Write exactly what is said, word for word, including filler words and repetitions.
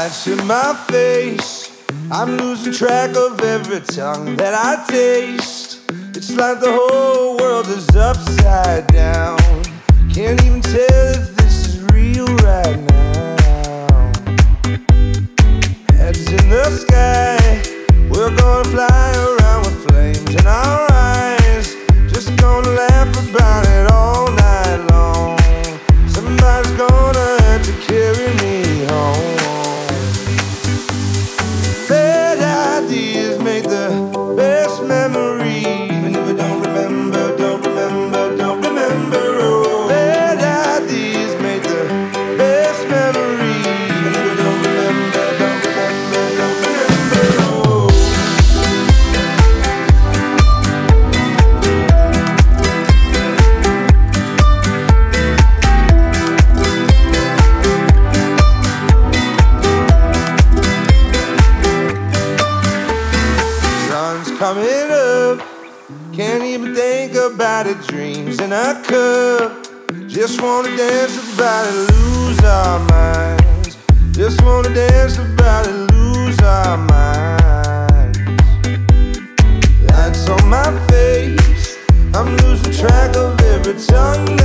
Lights in my face, I'm losing track of every tongue that I taste. It's like the whole world is upside down. Can't even tell if this is real right now. Heads in the sky, we're gonna fly around with flames in our eyes. Just gonna laugh about it all night long. Somebody's gonna have to carry me home. Bad ideas make the best memories. Even if I don't remember, don't remember, don't remember. Oh, bad ideas make the best memories. Even if I don't remember, don't remember, don't remember. Oh. Sun's coming up, can't even think about it. Dreams in a cup, just wanna dance about it, lose our minds. Just wanna dance about it, lose our minds. Lights on my face, I'm losing track of every tongue